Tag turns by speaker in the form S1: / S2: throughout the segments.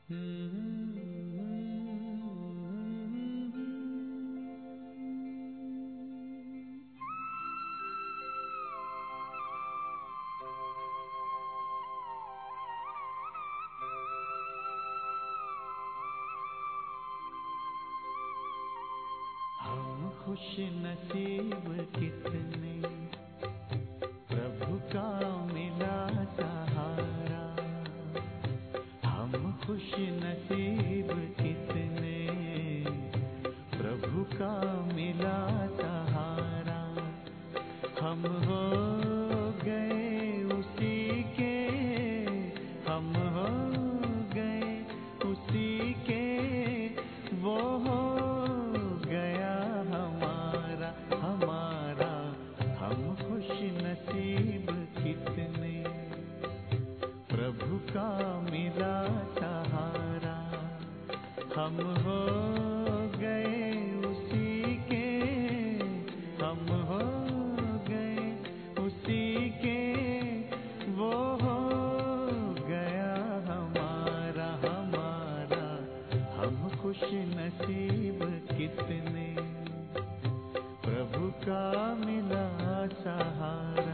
S1: हम खुश नसीब कितने, प्रभु का मिला सहारा। हम खुश नसीब कितने, प्रभु का मिला सहारा। हम हो गए उसी के, हम हो गए उसी के, वो हो गया हमारा हमारा। हम खुश नसीब कितने, प्रभु का मिला सहारा। हम हो गए उसी के, हम हो गए उसी के, वो हो गया हमारा हमारा। हम खुश नसीब कितने, प्रभु का मिला सहारा।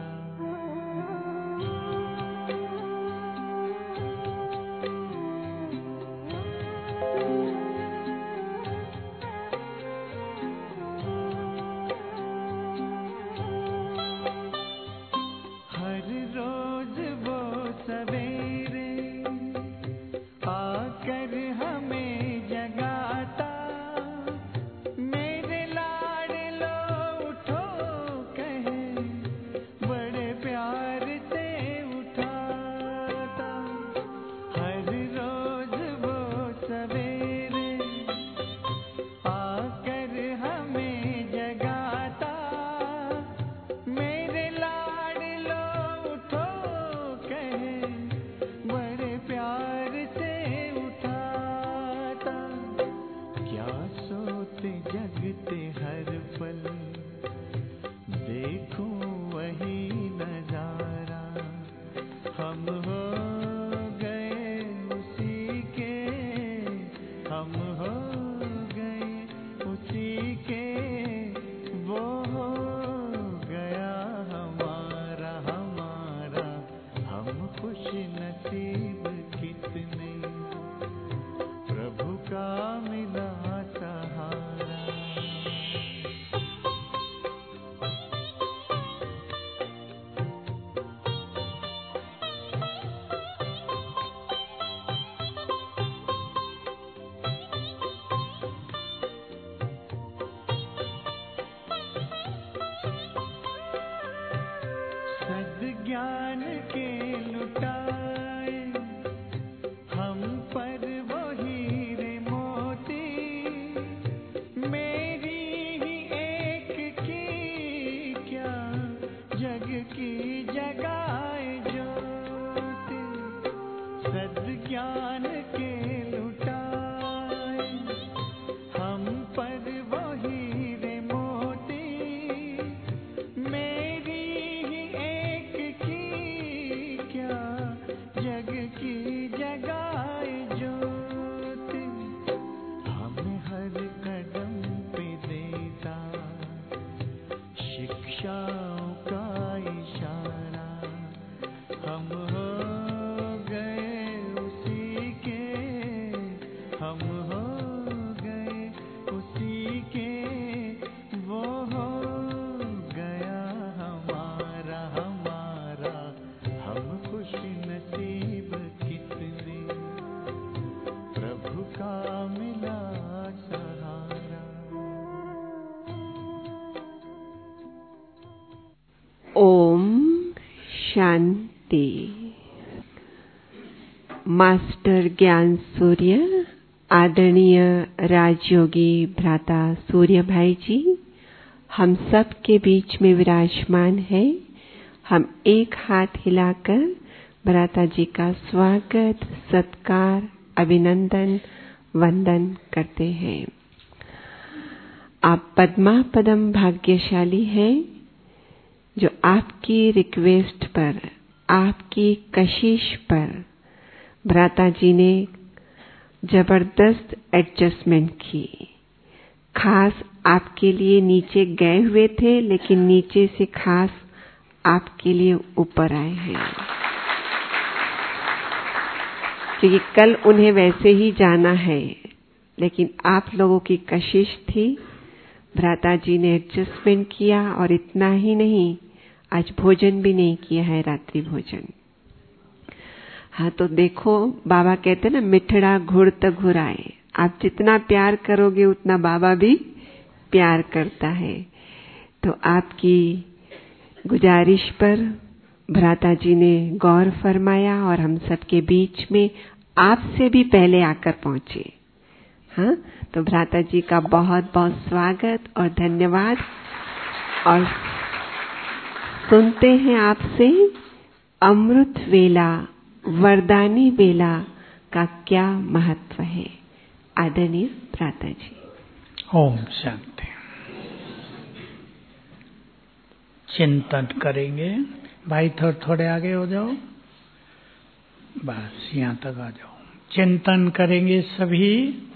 S1: हर रोज वो सवेरे आकर हमें जगाता। मेरे लाडलो उठो कहे, बड़े प्यार से उठाता। हर रोज वो सवेरे आकर हमें जगाता। मेरे लाडलो उठो कहे, बड़े प्यार से उठाता। क्या सोते जगते हर पल, देखूं वही नजारा। हम हो गए उसी के, हम हो गए उसी के, वो हो गया हमारा हमारा। हम खुश नसीब कितने, प्रभु का मिला सहारा। सद्ज्ञान के लुटाए हम पर वो हीरे मोती। मेरी ही एक की क्या, जग की जगाए ज्योति। सद्ज्ञान के लुटाए हम पर वो हीरे मोती। मेरी ही एक की क्या, जग की जगाए ज्योति। हमें हर कदम पे देता शिक्षाओं का इशारा। हम हो गए उसी के, हम हो गए उसी के, वो हो गया हमारा हमारा। हम खुश नसीब कितने, प्रभु का मिला सहारा।
S2: ओम शांति। मास्टर ज्ञान सूर्य, आदरणीय राजयोगी भ्राता सूर्य भाई जी हम सब के बीच में विराजमान है। हम एक हाथ हिलाकर भ्राता जी का स्वागत, सत्कार, अभिनंदन, वंदन करते हैं। आप पद्मा पदम भाग्यशाली हैं जो आपकी रिक्वेस्ट पर, आपकी कशिश पर भ्राता जी ने जबरदस्त एडजस्टमेंट की। खास आपके लिए नीचे गए हुए थे, लेकिन नीचे से खास आपके लिए ऊपर आए हैं, क्योंकि कल उन्हें वैसे ही जाना है, लेकिन आप लोगों की कशिश थी। भ्राता जी ने एडजस्टमेंट किया, और इतना ही नहीं, आज भोजन भी नहीं किया है, रात्रि भोजन। हाँ, तो देखो, बाबा कहते हैं ना, मिठड़ा घुड़ त घुराए। आप जितना प्यार करोगे उतना बाबा भी प्यार करता है। तो आपकी गुजारिश पर भ्राता जी ने गौर फरमाया और हम सबके बीच में आपसे भी पहले आकर पहुंचे। हाँ, तो भ्राता जी का बहुत बहुत स्वागत और धन्यवाद। और सुनते हैं आपसे अमृत वेला, वरदानी वेला का क्या महत्व है। आदरणीय भ्राता जी।
S3: ओम शांति। चिंतन करेंगे। भाई थोड़े आगे हो जाओ, बस यहाँ तक आ जाओ। चिंतन करेंगे सभी।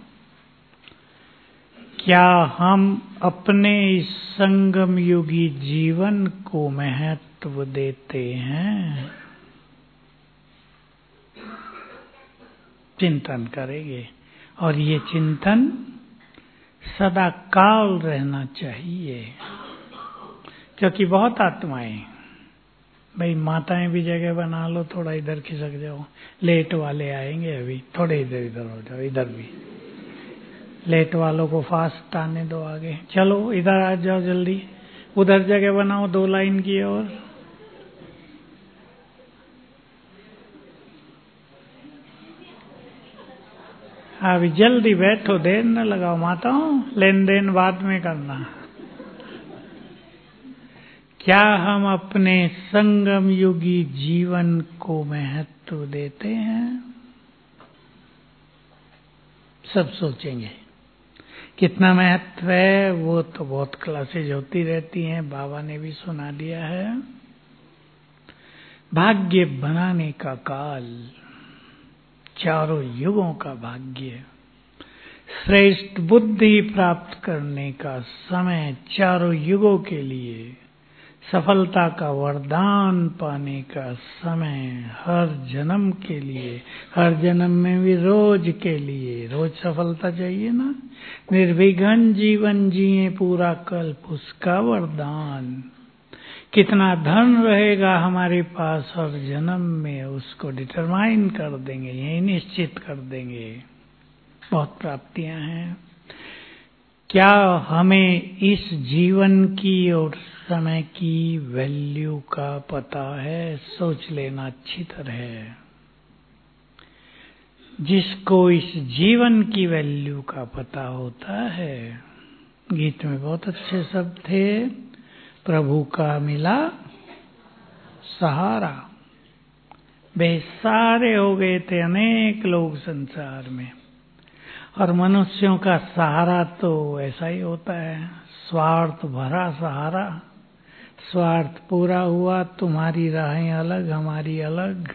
S3: क्या हम अपने इस संगम युगी जीवन को महत्व देते हैं? चिंतन करेंगे, और ये चिंतन सदा काल रहना चाहिए, क्योंकि बहुत आत्माएं, भाई माताएं भी जगह बना लो, थोड़ा इधर खिसक जाओ, लेट वाले आएंगे अभी, थोड़े इधर इधर हो जाओ, इधर भी लेट वालों को फास्ट आने दो आगे, चलो इधर आ जाओ जल्दी, उधर जगह बनाओ 2 लाइन की ओर। अभी जल्दी बैठो, देर न लगाओ माताओं, लेन देन बाद में करना। क्या हम अपने संगम युगी जीवन को महत्व देते हैं? सब सोचेंगे कितना महत्व है। वो तो बहुत क्लासेज होती रहती हैं, बाबा ने भी सुना दिया है। भाग्य बनाने का काल, चारों युगों का भाग्य, श्रेष्ठ बुद्धि प्राप्त करने का समय, चारों युगों के लिए सफलता का वरदान पाने का समय, हर जन्म के लिए, हर जन्म में भी रोज के लिए, रोज सफलता चाहिए ना। निर्विघ्न जीवन जिए पूरा कल्प, उसका वरदान। कितना धन रहेगा हमारे पास हर जन्म में, उसको डिटरमाइन कर देंगे, यही निश्चित कर देंगे। बहुत प्राप्तियां हैं। क्या हमें इस जीवन की और समय की वैल्यू का पता है? सोच लेना अच्छी तरह। जिसको इस जीवन की वैल्यू का पता होता है, गीत में बहुत अच्छे शब्द थे, प्रभु का मिला सहारा। बेसहारे हो गए थे अनेक लोग संसार में, और मनुष्यों का सहारा तो ऐसा ही होता है, स्वार्थ भरा सहारा। स्वार्थ पूरा हुआ, तुम्हारी राहें अलग हमारी अलग,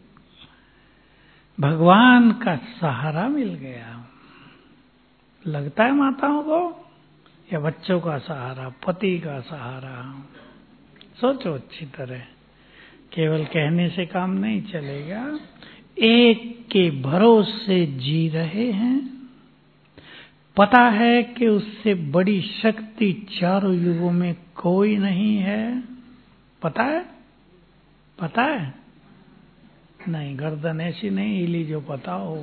S3: भगवान का सहारा मिल गया। लगता है माताओं को, या बच्चों का सहारा, पति का सहारा? सोचो अच्छी तरह, केवल कहने से काम नहीं चलेगा। एक के भरोसे जी रहे हैं, पता है कि उससे बड़ी शक्ति चारों युगों में कोई नहीं है। पता है? पता है? नहीं, गर्दन ऐसी नहीं हिली जो पता हो।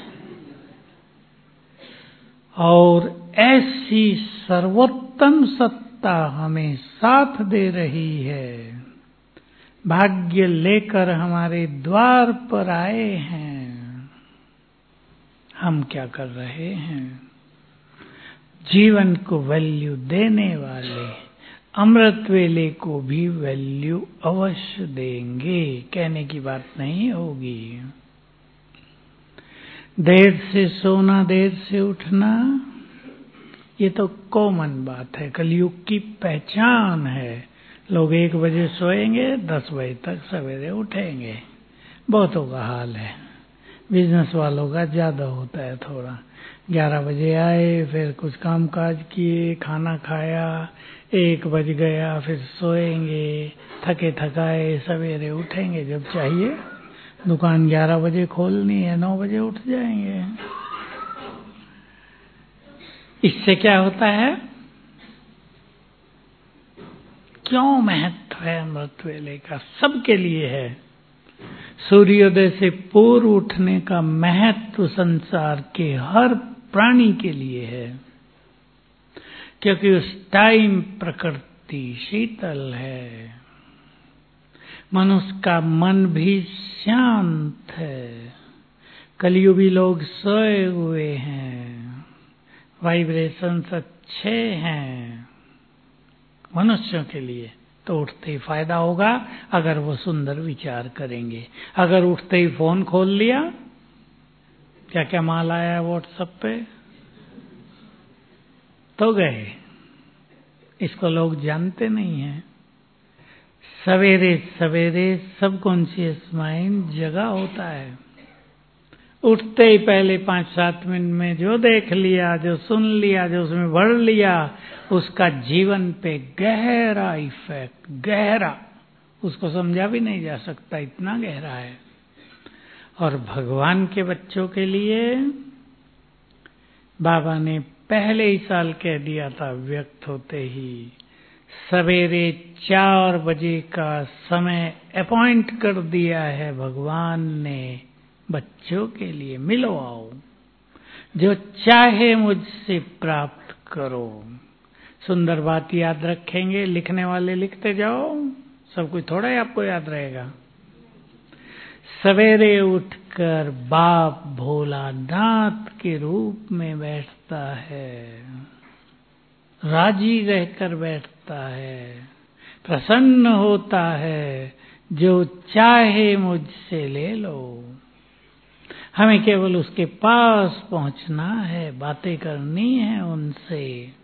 S3: और ऐसी सर्वोत्तम सत्ता हमें साथ दे रही है, भाग्य लेकर हमारे द्वार पर आए हैं। हम क्या कर रहे हैं? जीवन को वैल्यू देने वाले अमृत वेले को भी वैल्यू अवश्य देंगे, कहने की बात नहीं होगी। देर से सोना, देर से उठना, ये तो कॉमन बात है, कलयुग की पहचान है। लोग 1 बजे सोएंगे, 10 बजे तक सवेरे उठेंगे, बहुतों का हाल है। बिजनेस वालों का ज्यादा होता है थोड़ा। 11 बजे आए, फिर कुछ काम काज किए, खाना खाया, 1 बज गया, फिर सोएंगे, थके थकाए सवेरे उठेंगे जब चाहिए। दुकान 11 बजे खोलनी है, 9 बजे उठ जाएंगे। इससे क्या होता है? क्यों महत्व है अमृत वेले का? सबके लिए है। सूर्योदय से पूर्व उठने का महत्व संसार के हर प्राणी के लिए है, क्योंकि उस टाइम प्रकृति शीतल है, मनुष्य का मन भी शांत है, कलियुगी लोग सोए हुए हैं, वाइब्रेशंस अच्छे हैं मनुष्यों के लिए। तो उठते ही फायदा होगा अगर वो सुंदर विचार करेंगे। अगर उठते ही फोन खोल लिया, क्या क्या माल आया है व्हाट्सएप पे, तो गए। इसको लोग जानते नहीं हैं। सवेरे सवेरे सबकॉन्शियस माइंड जगा होता है। उठते ही पहले 5-7 मिनट में जो देख लिया, जो सुन लिया, जो उसमें भर लिया, उसका जीवन पे गहरा इफेक्ट, गहरा, उसको समझा भी नहीं जा सकता, इतना गहरा है। और भगवान के बच्चों के लिए बाबा ने पहले ही साल कह दिया था, व्यक्त होते ही, सवेरे 4 बजे का समय अपॉइंट कर दिया है भगवान ने बच्चों के लिए। मिलो आओ, जो चाहे मुझसे प्राप्त करो। सुंदर बात याद रखेंगे, लिखने वाले लिखते जाओ, सब कुछ थोड़ा ही आपको याद रहेगा। सवेरे उठकर बाप भोलानाथ के रूप में बैठता है, राजी रहकर बैठता है, प्रसन्न होता है, जो चाहे मुझसे ले लो। हमें केवल उसके पास पहुंचना है, बातें करनी है उनसे।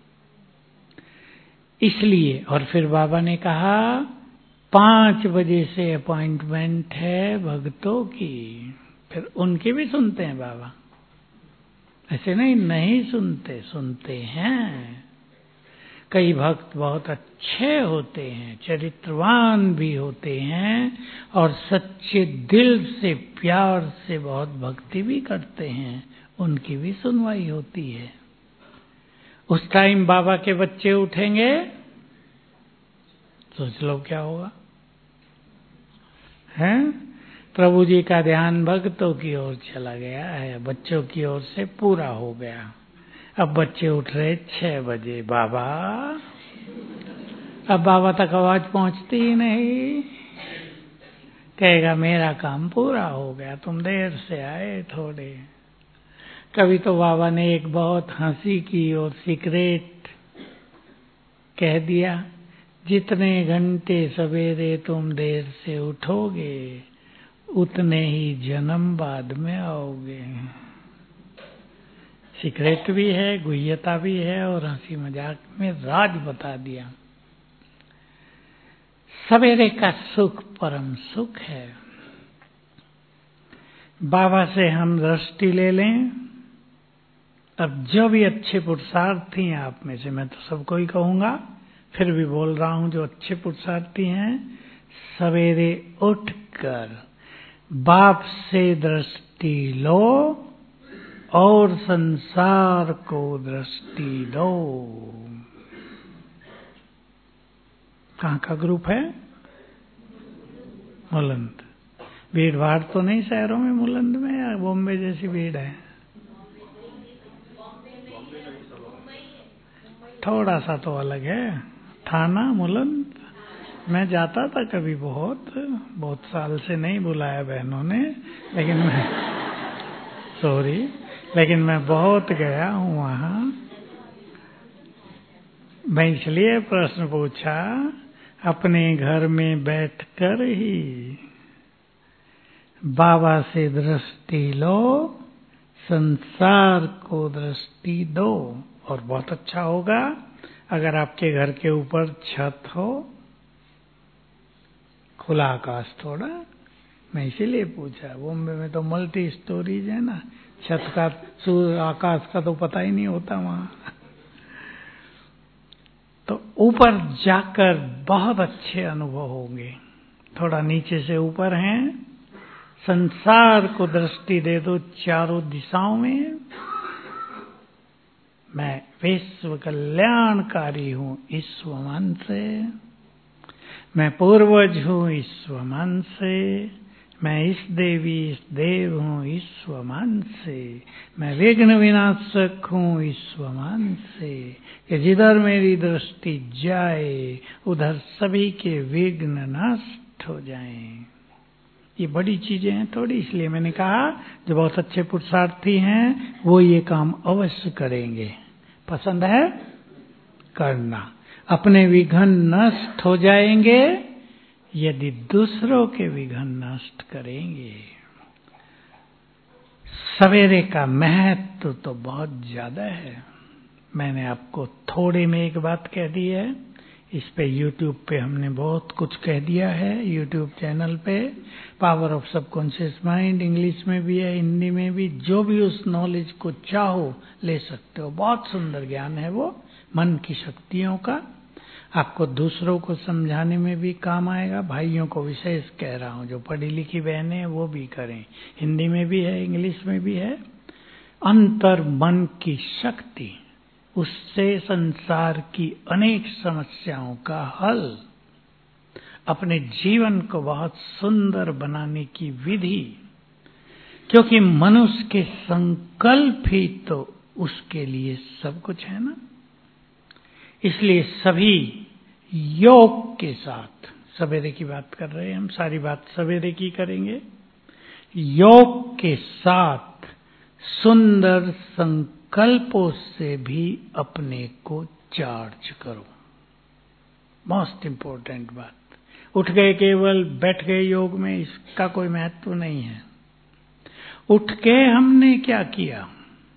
S3: इसलिए, और फिर बाबा ने कहा 5 बजे से अपॉइंटमेंट है भक्तों की। फिर उनकी भी सुनते हैं बाबा, ऐसे नहीं सुनते, सुनते हैं। कई भक्त बहुत अच्छे होते हैं, चरित्रवान भी होते हैं, और सच्चे दिल से प्यार से बहुत भक्ति भी करते हैं, उनकी भी सुनवाई होती है। उस टाइम बाबा के बच्चे उठेंगे, सोच लो क्या होगा, हैं? प्रभु जी का ध्यान भक्तों की ओर चला गया है, बच्चों की ओर से पूरा हो गया। अब बच्चे उठ रहे 6 बजे, बाबा, अब बाबा तक आवाज पहुंचती ही नहीं। कहेगा मेरा काम पूरा हो गया, तुम देर से आए थोड़े। कभी तो बाबा ने एक बहुत हंसी की और सीक्रेट कह दिया, जितने घंटे सवेरे तुम देर से उठोगे, उतने ही जन्म बाद में आओगे। सीक्रेट भी है, गुह्यता भी है, और हंसी मजाक में राज बता दिया। सवेरे का सुख परम सुख है। बाबा से हम दृष्टि ले लें। अब जो भी अच्छे पुरुषार्थी हैं आप में से, मैं तो सबको ही कहूंगा, फिर भी बोल रहा हूं, जो अच्छे पुरुषार्थी हैं, सवेरे उठकर बाप से दृष्टि लो और संसार को दृष्टि दो। कहाँ का ग्रुप है? मुलंद। भीड़ भाड़ तो नहीं शहरों में मुलंद में, या बॉम्बे जैसी भीड़ है? थोड़ा सा तो अलग है। थाना मुलंद मैं जाता था कभी, बहुत साल से नहीं बुलाया बहनों ने, लेकिन मैं बहुत गया हूँ वहाँ। मैं इसलिए प्रश्न पूछा, अपने घर में बैठकर ही बाबा से दृष्टि लो, संसार को दृष्टि दो। और बहुत अच्छा होगा अगर आपके घर के ऊपर छत हो, खुला आकाश थोड़ा, मैं इसीलिए पूछा। बॉम्बे में तो मल्टी स्टोरीज है ना, छत का आकाश का तो पता ही नहीं होता वहां। तो ऊपर जाकर बहुत अच्छे अनुभव होंगे। थोड़ा नीचे से ऊपर हैं, संसार को दृष्टि दे दो चारों दिशाओं में। मैं विश्व कल्याणकारी हूं ईश्व मन से, मैं पूर्वज हूं ईश्व मन से, मैं इस देवी इस देव हूं ईश्व मन से, मैं विघ्न विनाशक हूं ईश्व मन से, कि जिधर मेरी दृष्टि जाए उधर सभी के विघ्न नष्ट हो जाएं। ये बड़ी चीजें हैं थोड़ी, इसलिए मैंने कहा जो बहुत अच्छे पुरुषार्थी हैं वो ये काम अवश्य करेंगे। पसंद है करना, अपने विघ्न नष्ट हो जाएंगे यदि दूसरों के विघ्न नष्ट करेंगे। सवेरे का महत्व तो बहुत ज्यादा है। मैंने आपको थोड़े में एक बात कह दी है, इस पे YouTube पे हमने बहुत कुछ कह दिया है। YouTube चैनल पे power of subconscious mind English में भी है, हिंदी में भी। जो भी उस नॉलेज को चाहो ले सकते हो। बहुत सुंदर ज्ञान है वो मन की शक्तियों का। आपको दूसरों को समझाने में भी काम आएगा। भाइयों को विशेष कह रहा हूं, जो पढ़ी लिखी बहनें हैं वो भी करें। हिंदी में भी है, इंग्लिश में भी है। अंतर मन की शक्ति, उससे संसार की अनेक समस्याओं का हल, अपने जीवन को बहुत सुंदर बनाने की विधि। क्योंकि मनुष्य के संकल्प ही तो उसके लिए सब कुछ है ना। इसलिए सभी योग के साथ, सवेरे की बात कर रहे हैं हम, सारी बात सवेरे की करेंगे। योग के साथ सुंदर संकल्पों से भी अपने को चार्ज करो। मोस्ट इंपॉर्टेंट बात। उठ गए केवल बैठ गए योग में, इसका कोई महत्व नहीं है। उठ के हमने क्या किया,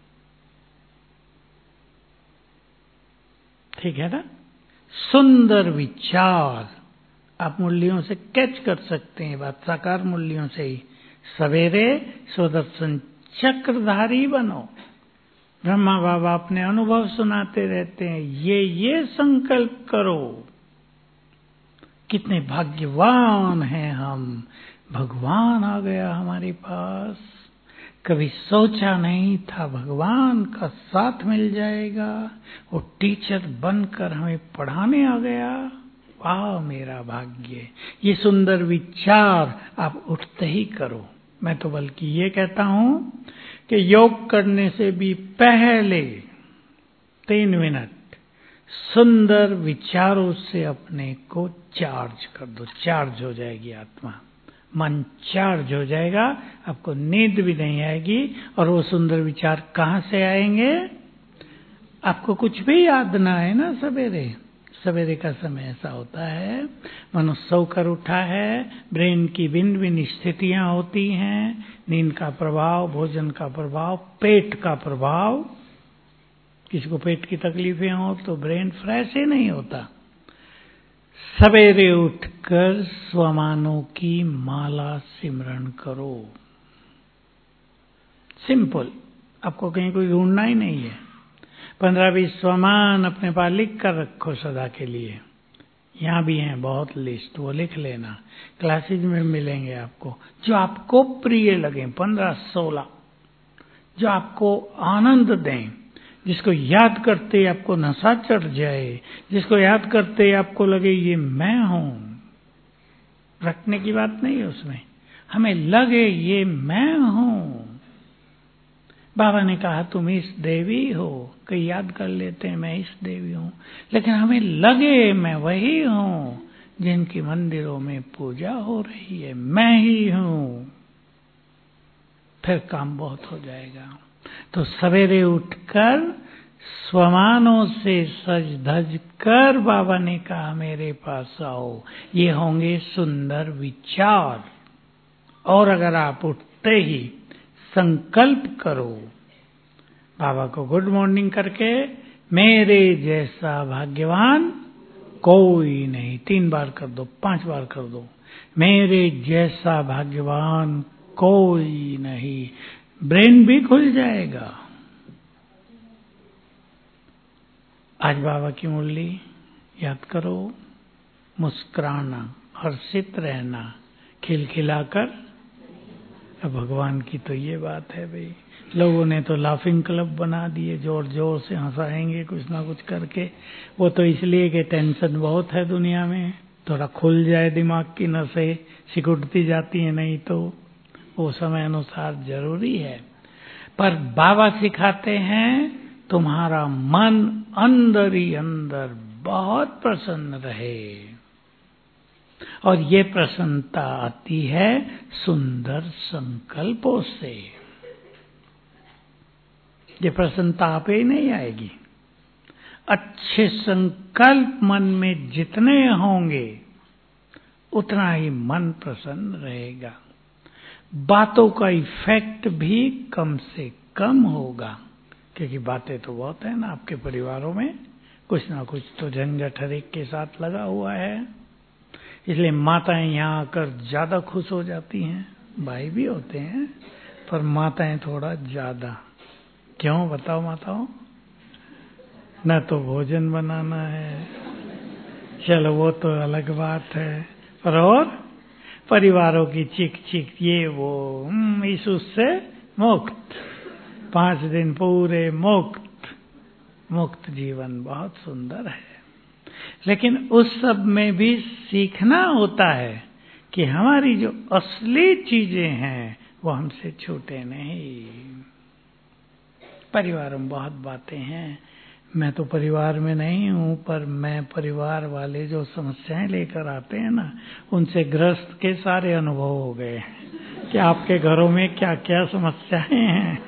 S3: ठीक है ना। सुंदर विचार आप मूल्यों से कैच कर सकते हैं, बात साकार मूल्यों से ही। सवेरे सुदर्शन चक्रधारी बनो। ब्रह्मा बाबा अपने अनुभव सुनाते रहते हैं, ये संकल्प करो। कितने भाग्यवान हैं हम, भगवान आ गया हमारे पास। कभी सोचा नहीं था भगवान का साथ मिल जाएगा, वो टीचर बनकर हमें पढ़ाने आ गया। वाह मेरा भाग्य। ये सुंदर विचार आप उठते ही करो। मैं तो बल्कि ये कहता हूं कि योग करने से भी पहले 3 मिनट सुंदर विचारों से अपने को चार्ज कर दो। चार्ज हो जाएगी आत्मा, मन चार्ज हो जाएगा, आपको नींद भी नहीं आएगी। और वो सुंदर विचार कहां से आएंगे, आपको कुछ भी याद ना है ना। सवेरे का समय ऐसा होता है, मनुष्य सोकर उठा है, ब्रेन की भिन्न भिन्न स्थितियां होती हैं। नींद का प्रभाव, भोजन का प्रभाव, पेट का प्रभाव। किसी को पेट की तकलीफें हो तो ब्रेन फ्रेश ही नहीं होता। सवेरे उठकर स्वमानों की माला सिमरन करो। सिंपल, आपको कहीं कोई ढूंढना ही नहीं है। 15-20 स्वमान अपने पास लिख कर रखो सदा के लिए। यहाँ भी हैं बहुत लिस्ट, वो लिख लेना, क्लासेज में मिलेंगे आपको। जो आपको प्रिय लगे, 15-16 जो आपको आनंद दें, जिसको याद करते आपको नशा चढ़ जाए, जिसको याद करते आपको लगे ये मैं हूं। रखने की बात नहीं है उसमें, हमें लगे ये मैं हूं। बाबा ने कहा तुम इस देवी हो, कई याद कर लेते हैं मैं इस देवी हूं, लेकिन हमें लगे मैं वही हूं जिनकी मंदिरों में पूजा हो रही है, मैं ही हूं। फिर काम बहुत हो जाएगा। तो सवेरे उठकर स्वमानों से सज धज कर बाबा ने कहा मेरे पास आओ। ये होंगे सुंदर विचार। और अगर आप उठते ही संकल्प करो, बाबा को गुड मॉर्निंग करके, मेरे जैसा भाग्यवान कोई नहीं, 3 बार कर दो, 5 बार कर दो। मेरे जैसा भाग्यवान कोई नहीं। ब्रेन भी खुल जाएगा। आज बाबा की मुरली याद करो, मुस्कुराना, हर्षित रहना, खिलखिलाकर। अब भगवान की तो ये बात है भाई, लोगों ने तो लाफिंग क्लब बना दिए, जोर जोर से हंसाएंगे कुछ ना कुछ करके। वो तो इसलिए कि टेंशन बहुत है दुनिया में, थोड़ा खुल जाए दिमाग की नसें, सिकुड़ती जाती है, नहीं तो वो समय अनुसार जरूरी है। पर बाबा सिखाते हैं तुम्हारा मन अंदर ही अंदर बहुत प्रसन्न रहे, और ये प्रसन्नता आती है सुंदर संकल्पों से। ये प्रसन्नता आप ही नहीं आएगी। अच्छे संकल्प मन में जितने होंगे उतना ही मन प्रसन्न रहेगा। बातों का इफेक्ट भी कम से कम होगा, क्योंकि बातें तो बहुत है ना आपके परिवारों में, कुछ ना कुछ तो झंझट हर एक के साथ लगा हुआ है। इसलिए माताएं यहाँ आकर ज्यादा खुश हो जाती हैं। भाई भी होते हैं पर माताएं थोड़ा ज्यादा। क्यों बताओ माताओं? न तो भोजन बनाना है, चलो वो तो अलग बात है, पर और परिवारों की चिक चिक ये वो, यीशु से मुक्त, 5 दिन पूरे मुक्त जीवन बहुत सुंदर है। लेकिन उस सब में भी सीखना होता है कि हमारी जो असली चीजें हैं वो हमसे छूटे नहीं। परिवार में बहुत बातें हैं, मैं तो परिवार में नहीं हूं, पर मैं परिवार वाले जो समस्याएं लेकर आते हैं ना, उनसे ग्रस्त के सारे अनुभव हो गए कि आपके घरों में क्या क्या समस्याएं हैं,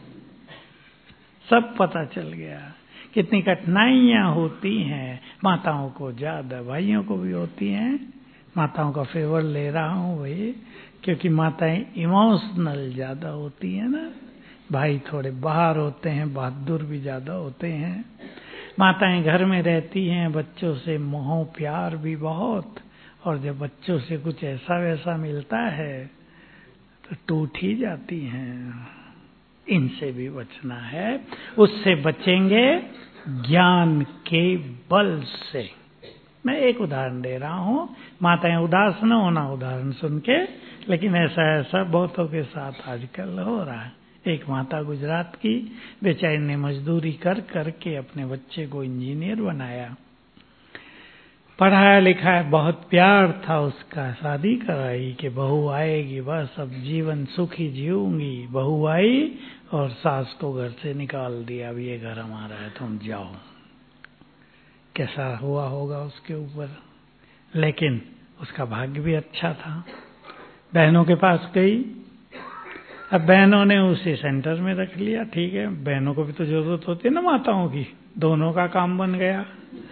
S3: सब पता चल गया। कितनी कठिनाइयां होती हैं, माताओं को ज्यादा, भाइयों को भी होती हैं। माताओं का फेवर ले रहा हूं भाई, क्योंकि माताएं इमोशनल ज्यादा होती हैं ना, भाई थोड़े बाहर होते हैं, बहादुर भी ज्यादा होते हैं। माताएं घर में रहती हैं, बच्चों से मोह प्यार भी बहुत, और जब बच्चों से कुछ ऐसा वैसा मिलता है तो टूट ही जाती हैं। इनसे भी बचना है। उससे बचेंगे ज्ञान के बल से। मैं एक उदाहरण दे रहा हूं, माताएं उदास न होना उदाहरण सुन के, लेकिन ऐसा बहुतों के साथ आजकल हो रहा है। एक माता गुजरात की, बेचारी ने मजदूरी कर करके अपने बच्चे को इंजीनियर बनाया, पढ़ाया लिखाया, बहुत प्यार था उसका, शादी कराई कि बहू आएगी, बस अब जीवन सुखी जीऊंगी। बहू आई और सास को घर से निकाल दिया, अब ये घर हमारा है, तुम जाओ। कैसा हुआ होगा उसके ऊपर। लेकिन उसका भाग्य भी अच्छा था, बहनों के पास गई, अब बहनों ने उसे सेंटर में रख लिया। ठीक है, बहनों को भी तो जरूरत होती है ना माताओं की, दोनों का काम बन गया।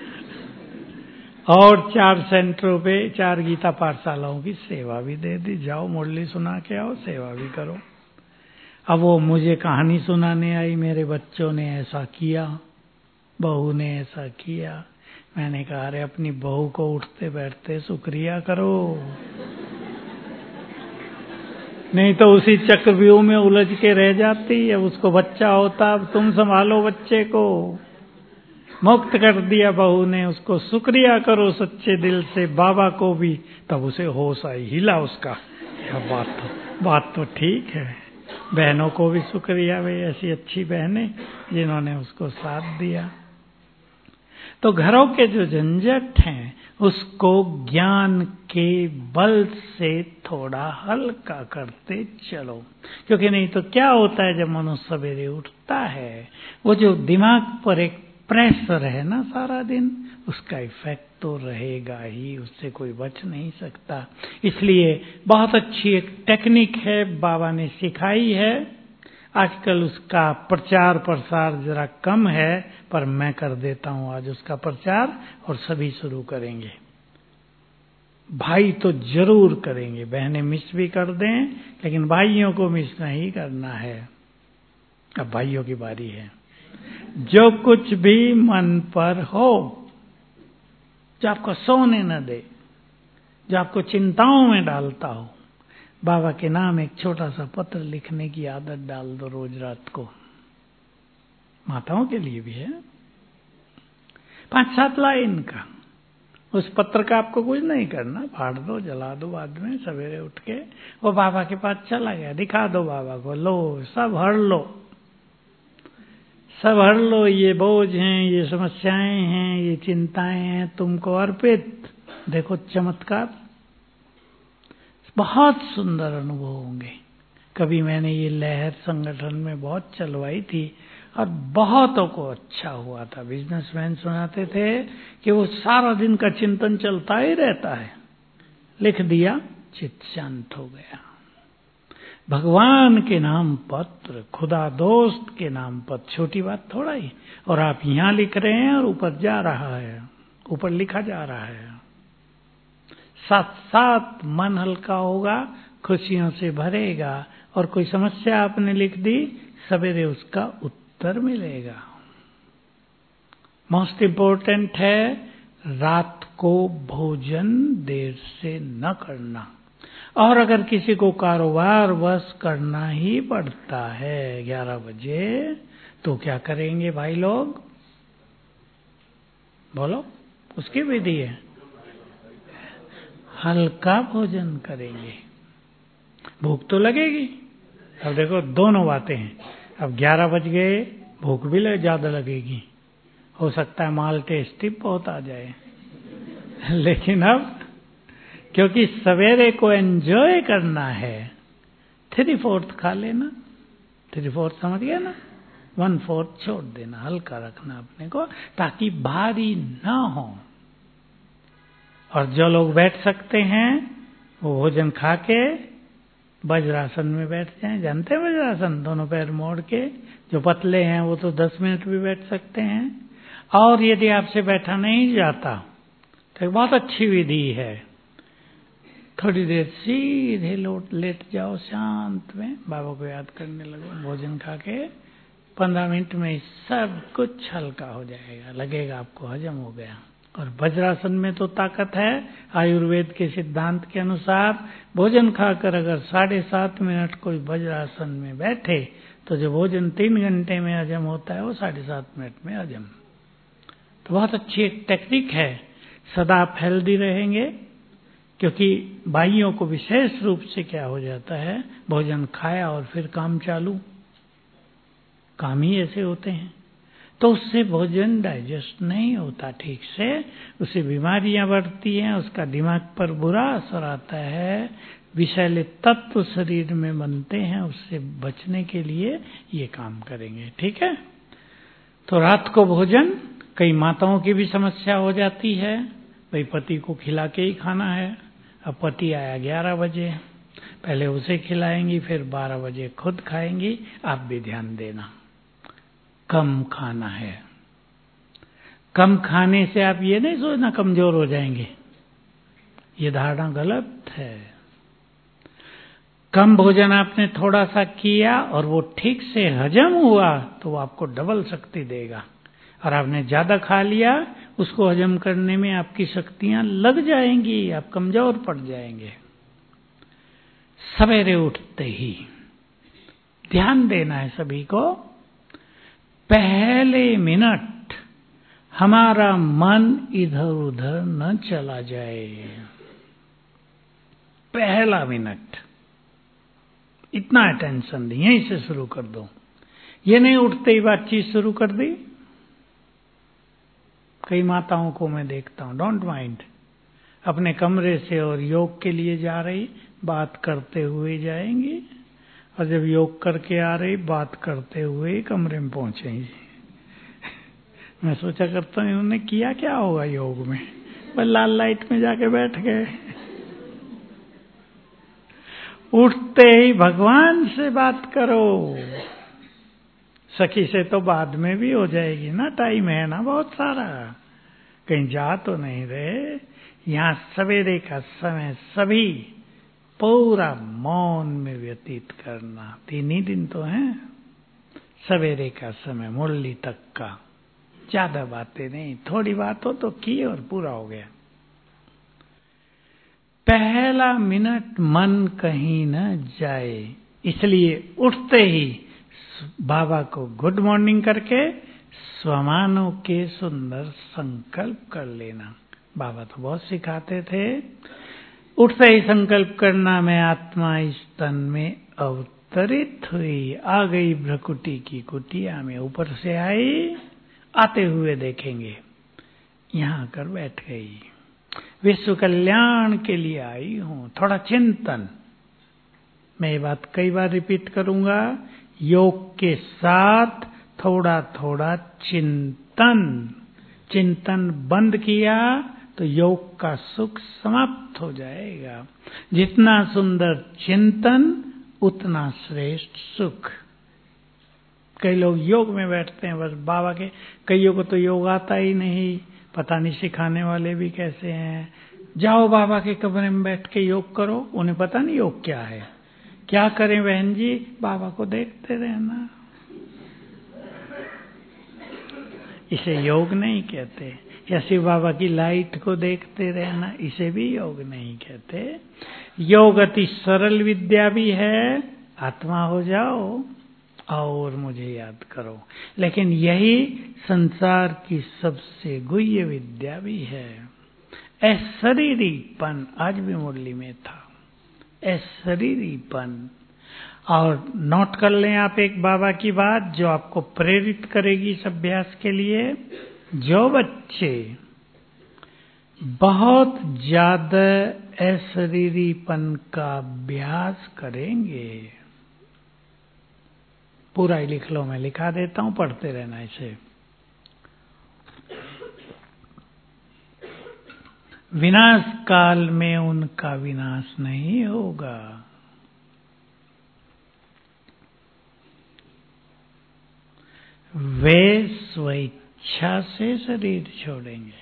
S3: और 4 सेंटरों पे 4 गीता पाठशालाओं की सेवा भी दे दी, जाओ मुरली सुना के आओ, सेवा भी करो। अब वो मुझे कहानी सुनाने आई, मेरे बच्चों ने ऐसा किया, बहू ने ऐसा किया। मैंने कहा अरे अपनी बहू को उठते बैठते शुक्रिया करो, नहीं तो उसी चक्रव्यूह में उलझ के रह जाती है। उसको बच्चा होता, अब तुम संभालो बच्चे को। मुक्त कर दिया बहू ने, उसको शुक्रिया करो सच्चे दिल से, बाबा को भी। तब उसे होश आई, हिला उसका, बात तो ठीक है। बहनों को भी शुक्रिया भाई, ऐसी अच्छी बहनें जिन्होंने उसको साथ दिया। तो घरों के जो झंझट हैं उसको ज्ञान के बल से थोड़ा हल्का करते चलो, क्योंकि नहीं तो क्या होता है, जब मनुष्य सवेरे उठता है, वो जो दिमाग पर एक प्रेशर है ना सारा दिन, उसका इफेक्ट तो रहेगा ही, उससे कोई बच नहीं सकता। इसलिए बहुत अच्छी एक टेक्निक है, बाबा ने सिखाई है। आजकल उसका प्रचार प्रसार जरा कम है, पर मैं कर देता हूं आज उसका प्रचार, और सभी शुरू करेंगे। भाई तो जरूर करेंगे, बहनें मिस भी कर दें, लेकिन भाइयों को मिस नहीं करना है। अब भाइयों की बारी है। जो कुछ भी मन पर हो, जो आपको सोने न दे, जो आपको चिंताओं में डालता हो, बाबा के नाम एक छोटा सा पत्र लिखने की आदत डाल दो रोज रात को। माताओं के लिए भी है, 5-7 लाइन का। उस पत्र का आपको कुछ नहीं करना, फाड़ दो, जला दो, बाद में सवेरे उठ के वो बाबा के पास चला गया, दिखा दो बाबा को, लो सब हर लो, सब हर लो, ये बोझ हैं, ये समस्याएं हैं, ये चिंताएं हैं, तुमको अर्पित। देखो चमत्कार, बहुत सुंदर अनुभव होंगे। कभी मैंने ये लहर संगठन में बहुत चलवाई थी और बहुतों को अच्छा हुआ था। बिजनेसमैन सुनाते थे कि वो सारा दिन का चिंतन चलता ही रहता है, लिख दिया, चित्त शांत हो गया। भगवान के नाम पत्र, खुदा दोस्त के नाम पत्र, छोटी बात थोड़ा ही। और आप यहां लिख रहे हैं और ऊपर जा रहा है, ऊपर लिखा जा रहा है। साथ साथ मन हल्का होगा, खुशियों से भरेगा। और कोई समस्या आपने लिख दी, सवेरे उसका उत्तर मिलेगा। मोस्ट इम्पोर्टेंट है रात को भोजन देर से न करना। और अगर किसी को कारोबार बस करना ही पड़ता है 11 बजे, तो क्या करेंगे भाई लोग? बोलो, उसकी विधि है, हल्का भोजन करेंगे। भूख तो लगेगी। अब देखो दोनों बातें हैं। अब 11 बज गए, भूख भी ज्यादा लगेगी, हो सकता है माल टेस्टी बहुत आ जाए। लेकिन अब क्योंकि सवेरे को एंजॉय करना है, 3/4 खा लेना। 3/4 समझ गया ना? 1/4 छोड़ देना, हल्का रखना अपने को, ताकि भारी ना हो। और जो लोग बैठ सकते हैं वो भोजन खा के वज्रासन में बैठ जाएं। जानते हैं वज्रासन? दोनों पैर मोड़ के। जो पतले हैं वो तो 10 मिनट भी बैठ सकते हैं। और यदि आपसे बैठा नहीं जाता तो एक बहुत अच्छी विधि है, थोड़ी देर सीधे लेट जाओ शांत में, बाबा को याद करने लगो। भोजन खा के 15 मिनट में सब कुछ हल्का हो जाएगा, लगेगा आपको हजम हो गया। और वज्रासन में तो ताकत है। आयुर्वेद के सिद्धांत के अनुसार भोजन खाकर अगर 7.5 मिनट कोई वज्रासन में बैठे तो जो भोजन 3 घंटे में हजम होता है वो 7.5 मिनट में हजम। तो बहुत अच्छी एक टेक्निक है। सदा आप हेल्दी रहेंगे, क्योंकि भाइयों को विशेष रूप से क्या हो जाता है, भोजन खाया और फिर काम चालू, काम ही ऐसे होते हैं, तो उससे भोजन डाइजेस्ट नहीं होता ठीक से, उससे बीमारियां बढ़ती हैं, उसका दिमाग पर बुरा असर आता है, विषैले तत्व शरीर में बनते हैं। उससे बचने के लिए ये काम करेंगे, ठीक है? तो रात को भोजन, कई माताओं की भी समस्या हो जाती है, भाई पति को खिला के ही खाना है। अब पति आया 11 बजे, पहले उसे खिलाएंगी, फिर 12 बजे खुद खाएंगी। आप भी ध्यान देना, कम खाना है। कम खाने से आप ये नहीं सोचना कमजोर हो जाएंगे, ये धारणा गलत है। कम भोजन आपने थोड़ा सा किया और वो ठीक से हजम हुआ तो वो आपको डबल शक्ति देगा। और आपने ज्यादा खा लिया, उसको हजम करने में आपकी शक्तियां लग जाएंगी, आप कमजोर पड़ जाएंगे। सवेरे उठते ही ध्यान देना है सभी को, पहले मिनट हमारा मन इधर उधर न चला जाए। पहला मिनट इतना अटेंशन दी, यहीं से शुरू कर दो। ये नहीं उठते ही बातचीत शुरू कर दी। कई माताओं को मैं देखता हूं, डोंट माइंड, अपने कमरे से और योग के लिए जा रही, बात करते हुए जाएंगी, और जब योग करके आ रही, बात करते हुए कमरे में पहुंचेंगी। मैं सोचा करता हूं इन्होंने किया क्या होगा योग में, बस लाल लाइट में जाके बैठ गए। उठते ही भगवान से बात करो। सखी से तो बाद में भी हो जाएगी ना, टाइम है ना बहुत सारा, कहीं जा तो नहीं रहे। यहाँ सवेरे का समय सभी पूरा मौन में व्यतीत करना। 3 ही दिन तो हैं सवेरे का समय, मुरली तक का, ज्यादा बातें नहीं, थोड़ी बात हो तो की और पूरा हो गया। पहला मिनट मन कहीं न जाए, इसलिए उठते ही बाबा को गुड मॉर्निंग करके स्वमानों के सुंदर संकल्प कर लेना। बाबा तो बहुत सिखाते थे। उठते ही संकल्प करना, मैं आत्मा इस तन में अवतरित हुई, आ गई भ्रकुटी की कुटिया में, ऊपर से आई, आते हुए देखेंगे, यहाँ आकर बैठ गई, विश्व कल्याण के लिए आई हूं। थोड़ा चिंतन, मैं ये बात कई बार रिपीट करूंगा, योग के साथ थोड़ा थोड़ा चिंतन। चिंतन बंद किया तो योग का सुख समाप्त हो जाएगा। जितना सुंदर चिंतन उतना श्रेष्ठ सुख। कई लोग योग में बैठते हैं बस बाबा के, कईयों को तो योग आता ही नहीं, पता नहीं सिखाने वाले भी कैसे हैं। जाओ बाबा के कमरे में बैठ के योग करो, उन्हें पता नहीं योग क्या है। क्या करें बहन जी? बाबा को देखते रहना, इसे योग नहीं कहते। या शिव बाबा की लाइट को देखते रहना, इसे भी योग नहीं कहते। योग अति सरल विद्या भी है, आत्मा हो जाओ और मुझे याद करो, लेकिन यही संसार की सबसे गुह्य विद्या भी है। अशरीरीपन, आज भी मुरली में था, अशरीरीपन। और नोट कर लें आप एक बाबा की बात जो आपको प्रेरित करेगी इस अभ्यास के लिए। जो बच्चे बहुत ज्यादा अशरीरीपन का अभ्यास करेंगे, पूरा ही लिख लो, मैं लिखा देता हूं, पढ़ते रहना इसे। विनाश काल में उनका विनाश नहीं होगा। वे स्वेच्छा से शरीर छोड़ेंगे।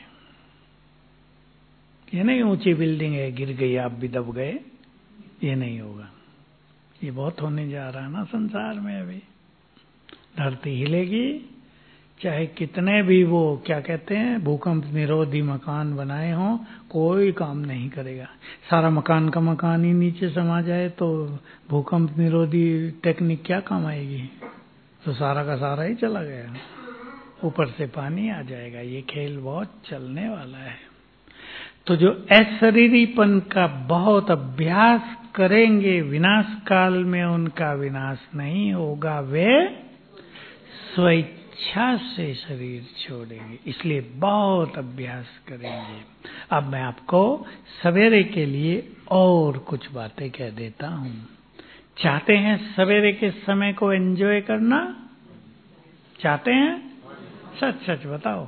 S3: ये नहीं ऊंची बिल्डिंग है, गिर गई आप भी दब गए, ये नहीं होगा। ये बहुत होने जा रहा है ना संसार में। अभी धरती हिलेगी, चाहे कितने भी वो क्या कहते हैं भूकंप निरोधी मकान बनाए हों, कोई काम नहीं करेगा। सारा मकान का मकान ही नीचे समा जाए तो भूकंप निरोधी टेक्निक क्या काम आएगी? तो सारा का सारा ही चला गया, ऊपर से पानी आ जाएगा। ये खेल बहुत चलने वाला है। तो जो अशरीरीपन का बहुत अभ्यास करेंगे, विनाश काल में उनका विनाश नहीं होगा। वे स्वेच्छा से शरीर छोड़ेंगे, इसलिए बहुत अभ्यास करेंगे। अब मैं आपको सवेरे के लिए और कुछ बातें कह देता हूं। चाहते हैं सवेरे के समय को एंजॉय करना? चाहते हैं? सच सच बताओ।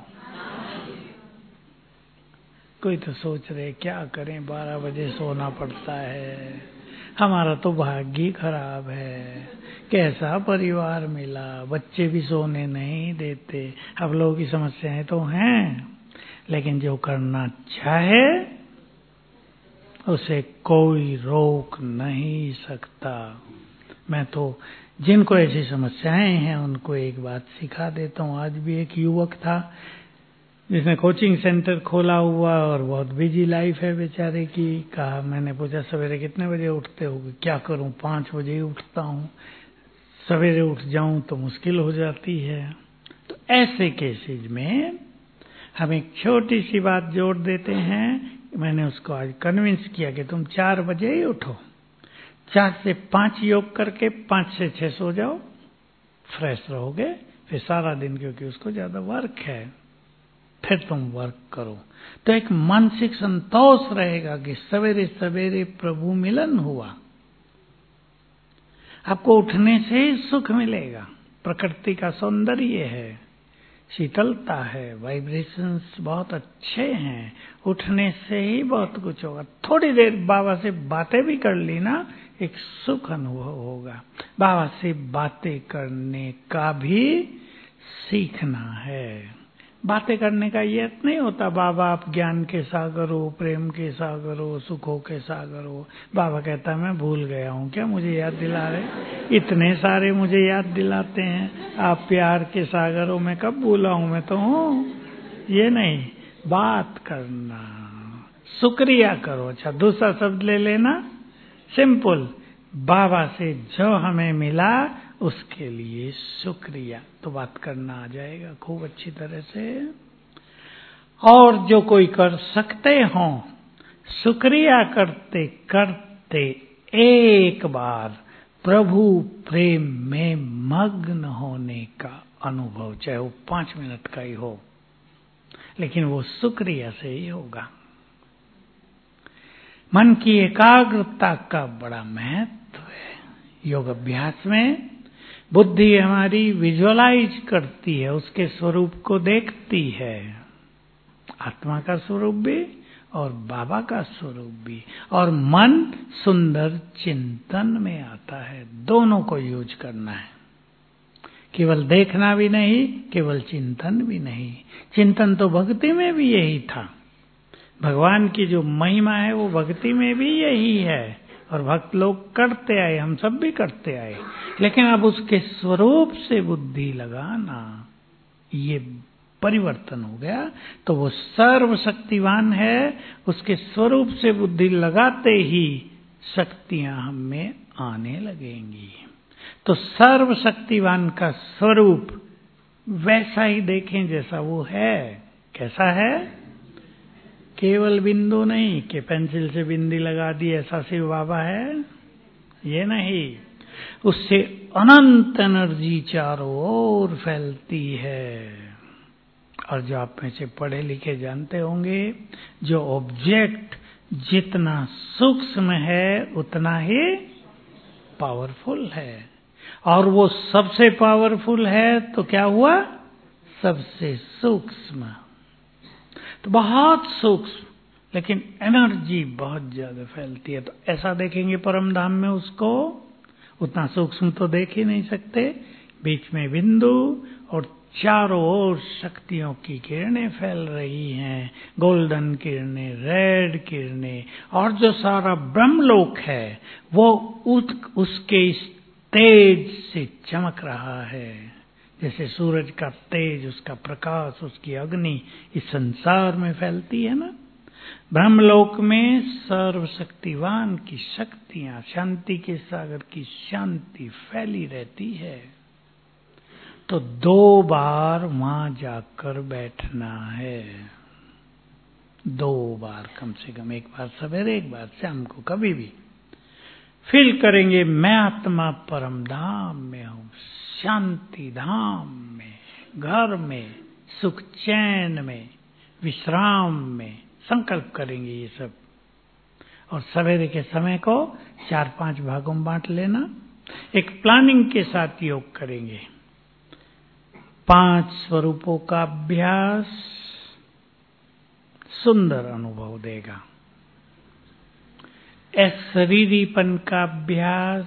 S3: कोई तो सोच रहे क्या करें, 12 बजे सोना पड़ता है, हमारा तो भाग्य ही खराब है, कैसा परिवार मिला, बच्चे भी सोने नहीं देते। अब लोगों की समस्याएं तो हैं, लेकिन जो करना चाहे उसे कोई रोक नहीं सकता। मैं तो जिनको ऐसी समस्याएं हैं उनको एक बात सिखा देता हूँ। आज भी एक युवक था जिसने कोचिंग सेंटर खोला हुआ और बहुत बिजी लाइफ है बेचारे की। कहा, मैंने पूछा सवेरे कितने बजे उठते हो? क्या करूं, 5 बजे ही उठता हूँ, सवेरे उठ जाऊं तो मुश्किल हो जाती है। तो ऐसे केसेज में हम एक छोटी सी बात जोड़ देते हैं। मैंने उसको आज कन्विंस किया कि तुम 4 बजे ही उठो, 4 से 5 योग करके 5 से 6 सो जाओ, फ्रेश रहोगे फिर सारा दिन, क्योंकि उसको ज्यादा वर्क है, फिर तुम वर्क करो। तो एक मानसिक संतोष रहेगा कि सवेरे सवेरे प्रभु मिलन हुआ। आपको उठने से ही सुख मिलेगा। प्रकृति का सौंदर्य है, शीतलता है, वाइब्रेशंस बहुत अच्छे हैं, उठने से ही बहुत कुछ होगा। थोड़ी देर बाबा से बातें भी कर ली ना, एक सुख अनुभव होगा। बाबा से बातें करने का भी सीखना है। बातें करने का ये अर्थ नहीं होता बाबा आप ज्ञान के सागर हो, प्रेम के सागर हो, सुखों के सागर हो। बाबा कहता है मैं भूल गया हूँ क्या, मुझे याद दिला रहे? इतने सारे मुझे याद दिलाते हैं। आप प्यार के सागर हो, मैं कब भूला हूँ, मैं तो हूँ। ये नहीं, बात करना, शुक्रिया करो। अच्छा, दूसरा शब्द ले लेना, सिंपल, बाबा से जो हमें मिला उसके लिए शुक्रिया। तो बात करना आ जाएगा खूब अच्छी तरह से। और जो कोई कर सकते हो, शुक्रिया करते करते एक बार प्रभु प्रेम में मग्न होने का अनुभव, चाहे वो 5 मिनट का ही हो, लेकिन वो शुक्रिया से ही होगा। मन की एकाग्रता का बड़ा महत्व है। योग अभ्यास में बुद्धि हमारी विजुअलाइज करती है, उसके स्वरूप को देखती है, आत्मा का स्वरूप भी और बाबा का स्वरूप भी, और मन सुंदर चिंतन में आता है। दोनों को यूज करना है, केवल देखना भी नहीं, केवल चिंतन भी नहीं। चिंतन तो भक्ति में भी यही था, भगवान की जो महिमा है वो भक्ति में भी यही है, और भक्त लोग करते आए, हम सब भी करते आए। लेकिन अब उसके स्वरूप से बुद्धि लगाना, ये परिवर्तन हो गया। तो वो सर्वशक्तिवान है, उसके स्वरूप से बुद्धि लगाते ही शक्तियां हम में आने लगेंगी। तो सर्वशक्तिवान का स्वरूप वैसा ही देखें जैसा वो है। कैसा है? केवल बिंदु नहीं कि पेंसिल से बिंदी लगा दी ऐसा शिव बाबा है, ये नहीं। उससे अनंत एनर्जी चारों ओर फैलती है। और जो आप में से पढ़े लिखे जानते होंगे, जो ऑब्जेक्ट जितना सूक्ष्म है उतना ही पावरफुल है, और वो सबसे पावरफुल है तो क्या हुआ? सबसे सूक्ष्म। तो बहुत सूक्ष्म, लेकिन एनर्जी बहुत ज्यादा फैलती है। तो ऐसा देखेंगे परम धाम में उसको, उतना सूक्ष्म तो देख ही नहीं सकते। बीच में बिंदु और चारों ओर शक्तियों की किरणें फैल रही हैं, गोल्डन किरणें, रेड किरणें, और जो सारा ब्रह्मलोक है वो उसके इस तेज से चमक रहा है। जैसे सूरज का तेज, उसका प्रकाश, उसकी अग्नि इस संसार में फैलती है ना। ब्रह्मलोक में सर्वशक्तिवान की शक्तियां, शांति के सागर की शांति फैली रहती है। तो 2 बार वहां जाकर बैठना है, 2 बार कम से कम, एक बार सवेरे, एक बार शाम को, कभी भी फील करेंगे मैं आत्मा परम धाम में हूं, शांति धाम में, घर में, सुख चैन में, विश्राम में। संकल्प करेंगे ये सब, और सवेरे के समय को 4-5 भागों में बांट लेना। एक प्लानिंग के साथ योग करेंगे। 5 स्वरूपों का अभ्यास सुंदर अनुभव देगा। शरीरीपन का अभ्यास,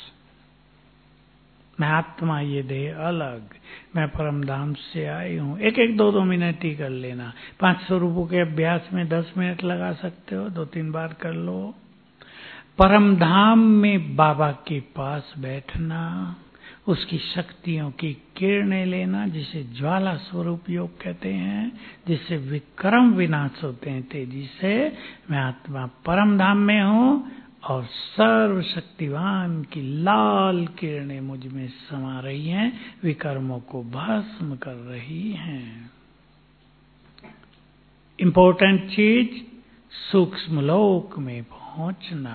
S3: मैं आत्मा, ये देह अलग, मैं परम धाम से आई हूं, 1-1, 2-2 मिनट ही कर लेना। 5 स्वरूपों के अभ्यास में 10 मिनट लगा सकते हो, 2-3 बार कर लो। परम धाम में बाबा के पास बैठना, उसकी शक्तियों की किरणें लेना, जिसे ज्वाला स्वरूप योग कहते हैं, जिससे विक्रम विनाश होते हैं तेजी से। मैं आत्मा परम धाम में हूं और सर्वशक्तिवान की लाल किरणें मुझ में समा रही हैं, विकर्मों को भस्म कर रही हैं। इंपॉर्टेंट चीज, सूक्ष्म लोक में पहुंचना।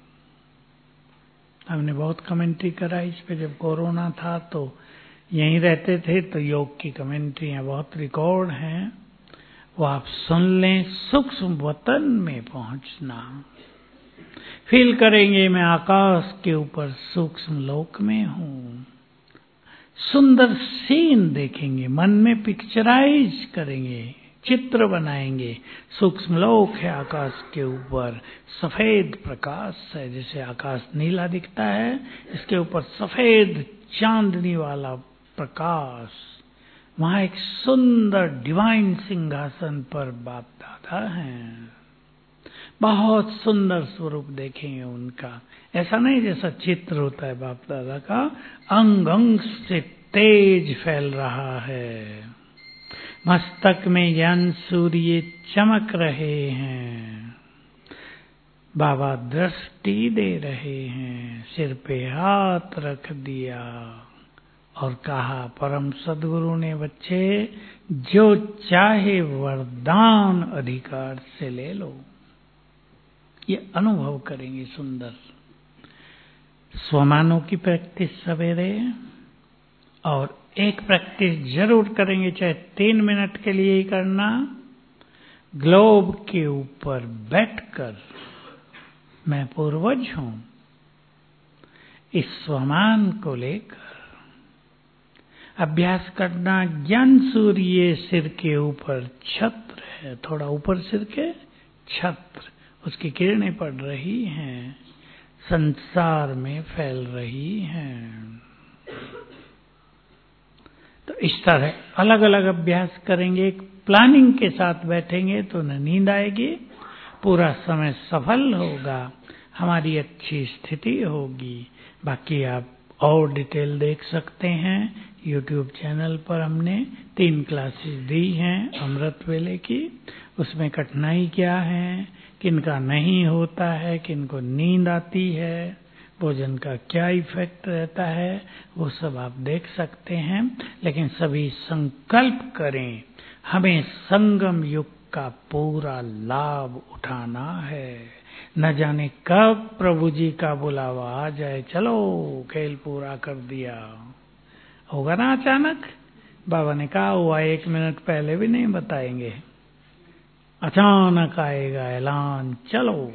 S3: हमने बहुत कमेंट्री करा इस पे, जब कोरोना था तो यहीं रहते थे, तो योग की कमेंट्रियां बहुत रिकॉर्ड हैं, वो आप सुन लें। सूक्ष्म वतन में पहुंचना, फील करेंगे मैं आकाश के ऊपर सूक्ष्म लोक में हूं। सुंदर सीन देखेंगे, मन में पिक्चराइज करेंगे, चित्र बनाएंगे। सूक्ष्म लोक है, आकाश के ऊपर सफेद प्रकाश है, जैसे आकाश नीला दिखता है, इसके ऊपर सफेद चांदनी वाला प्रकाश। वहां एक सुंदर डिवाइन सिंहासन पर बाप दादा हैं, बहुत सुंदर स्वरूप देखेंगे उनका। ऐसा नहीं जैसा चित्र होता है बाप दादा का, अंग अंग से तेज फैल रहा है। मस्तक में ज्ञान सूर्य चमक रहे हैं, बाबा दृष्टि दे रहे हैं, सिर पे हाथ रख दिया और कहा, परम सद्गुरु ने, बच्चे जो चाहे वरदान अधिकार से ले लो। ये अनुभव करेंगे सुंदर। स्वमानों की प्रैक्टिस सवेरे, और एक प्रैक्टिस जरूर करेंगे, चाहे 3 मिनट के लिए ही करना। ग्लोब के ऊपर बैठकर मैं पूर्वज हूं, इस स्वमान को लेकर अभ्यास करना। ज्ञान सूर्य सिर के ऊपर छत्र है, थोड़ा ऊपर सिर के छत्र, उसकी किरणें पड़ रही हैं, संसार में फैल रही हैं। तो इस तरह अलग अलग अभ्यास करेंगे, एक प्लानिंग के साथ बैठेंगे तो न नींद आएगी, पूरा समय सफल होगा, हमारी अच्छी स्थिति होगी। बाकी आप और डिटेल देख सकते हैं YouTube चैनल पर। हमने 3 क्लासेस दी हैं अमृत वेले की, उसमें कठिनाई क्या है, किनका नहीं होता है, किनको नींद आती है, भोजन का क्या इफेक्ट रहता है, वो सब आप देख सकते हैं। लेकिन सभी संकल्प करें, हमें संगम युग का पूरा लाभ उठाना है। न जाने कब प्रभु जी का बुलावा आ जाए, चलो खेल पूरा कर दिया, होगा ना अचानक। बाबा ने कहा हुआ 1 मिनट पहले भी नहीं बताएंगे, अचानक आएगा ऐलान, चलो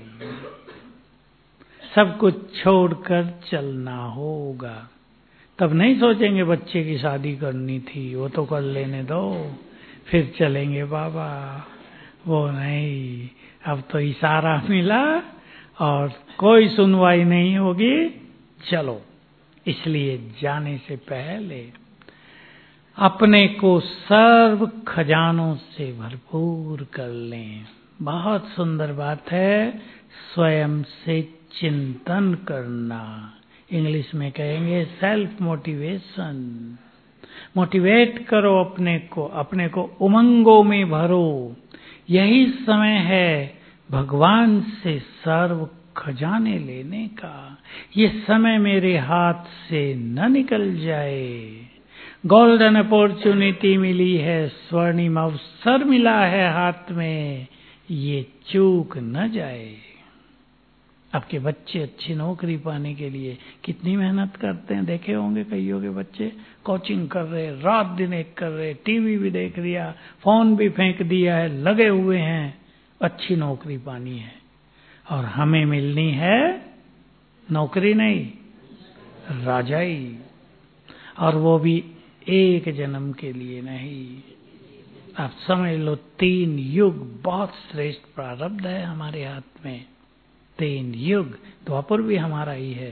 S3: सब कुछ छोड़कर चलना होगा। तब नहीं सोचेंगे बच्चे की शादी करनी थी, वो तो कर लेने दो, फिर चलेंगे बाबा। वो नहीं, अब तो इशारा मिला और कोई सुनवाई नहीं होगी, चलो। इसलिए जाने से पहले अपने को सर्व खजानों से भरपूर कर लें। बहुत सुंदर बात है, स्वयं से चिंतन करना। इंग्लिश में कहेंगे सेल्फ मोटिवेशन। मोटिवेट करो अपने को उमंगों में भरो। यही समय है भगवान से सर्व खजाने लेने का। ये समय मेरे हाथ से न निकल जाए। गोल्डन अपॉर्चुनिटी मिली है, स्वर्णिम अवसर मिला है हाथ में, ये चूक न जाए। आपके बच्चे अच्छी नौकरी पाने के लिए कितनी मेहनत करते हैं, देखे होंगे कईयों के बच्चे कोचिंग कर रहे, रात दिन एक कर रहे, टीवी भी देख लिया, फोन भी फेंक दिया है, लगे हुए हैं, अच्छी नौकरी पानी है। और हमें मिलनी है नौकरी नहीं, राजाई, और वो भी एक जन्म के लिए नहीं। आप समझ लो 3 युग बहुत श्रेष्ठ प्रारब्ध है हमारे हाथ में। 3 युग, द्वापर भी हमारा ही है।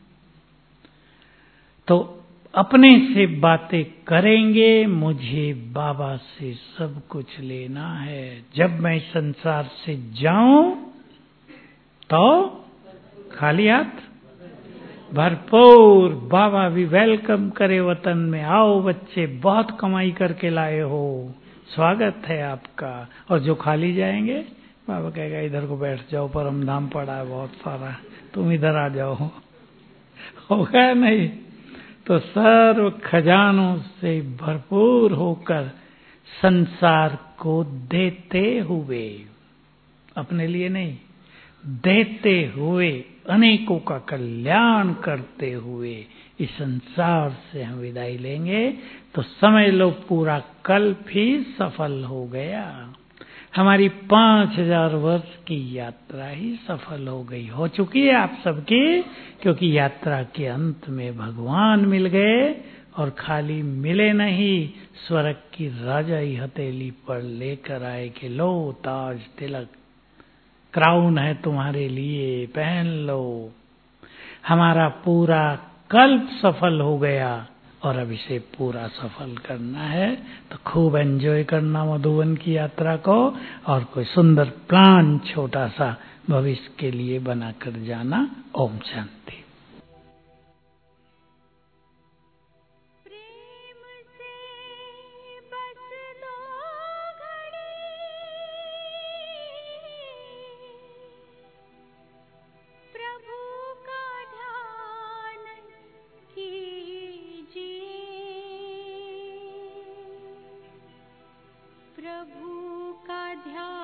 S3: तो अपने से बातें करेंगे, मुझे बाबा से सब कुछ लेना है। जब मैं संसार से जाऊं तो खाली हाथ, भरपूर। बाबा भी वेलकम करे वतन में, आओ बच्चे बहुत कमाई करके लाए हो, स्वागत है आपका। और जो खाली जाएंगे, बाबा कहेगा इधर को बैठ जाओ, परम धाम पड़ा है बहुत सारा, तुम इधर आ जाओ, होगा नहीं। तो सर्व खजानों से भरपूर होकर संसार को देते हुए, अपने लिए नहीं, देते हुए, अनेकों का कल्याण करते हुए इस संसार से हम विदाई लेंगे, तो समझ लो पूरा कल्प ही सफल हो गया। हमारी 5000 वर्ष की यात्रा ही सफल हो गई, हो चुकी है आप सबकी। क्योंकि यात्रा के अंत में भगवान मिल गए, और खाली मिले नहीं, स्वर्ग की राजाई हथेली पर लेकर आए कि लो ताज तिलक, क्राउन है तुम्हारे लिए, पहन लो। हमारा पूरा कल्प सफल हो गया, और अब इसे पूरा सफल करना है। तो खूब एंजॉय करना मधुवन की यात्रा को, और कोई सुंदर प्लान छोटा सा भविष्य के लिए बनाकर जाना। ओम शांति।
S4: प्रभु का ध्यान